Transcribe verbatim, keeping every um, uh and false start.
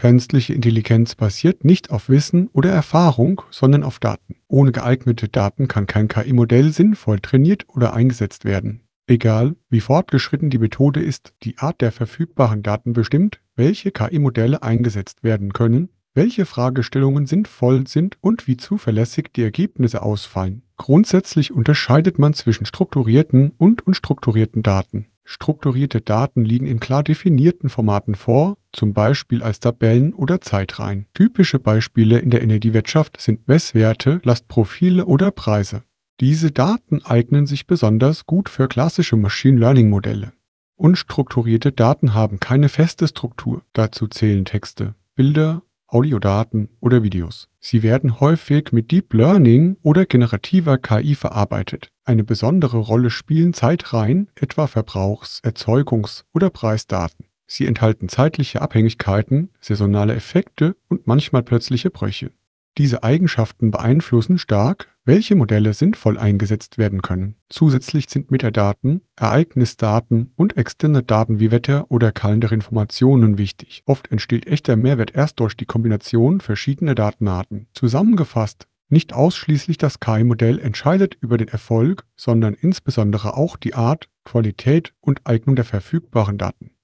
Künstliche Intelligenz basiert nicht auf Wissen oder Erfahrung, sondern auf Daten. Ohne geeignete Daten kann kein K I-Modell sinnvoll trainiert oder eingesetzt werden. Egal, wie fortgeschritten die Methode ist, die Art der verfügbaren Daten bestimmt, welche K I-Modelle eingesetzt werden können, welche Fragestellungen sinnvoll sind und wie zuverlässig die Ergebnisse ausfallen. Grundsätzlich unterscheidet man zwischen strukturierten und unstrukturierten Daten. Strukturierte Daten liegen in klar definierten Formaten vor, zum Beispiel als Tabellen oder Zeitreihen. Typische Beispiele in der Energiewirtschaft sind Messwerte, Lastprofile oder Preise. Diese Daten eignen sich besonders gut für klassische Machine Learning Modelle. Unstrukturierte Daten haben keine feste Struktur. Dazu zählen Texte, Bilder, Audiodaten oder Videos. Sie werden häufig mit Deep Learning oder generativer K I verarbeitet. Eine besondere Rolle spielen Zeitreihen, etwa Verbrauchs-, Erzeugungs- oder Preisdaten. Sie enthalten zeitliche Abhängigkeiten, saisonale Effekte und manchmal plötzliche Brüche. Diese Eigenschaften beeinflussen stark, welche Modelle sinnvoll eingesetzt werden können. Zusätzlich sind Metadaten, Ereignisdaten und externe Daten wie Wetter- oder Kalenderinformationen wichtig. Oft entsteht echter Mehrwert erst durch die Kombination verschiedener Datenarten. Zusammengefasst: Nicht ausschließlich das K I-Modell entscheidet über den Erfolg, sondern insbesondere auch die Art, Qualität und Eignung der verfügbaren Daten.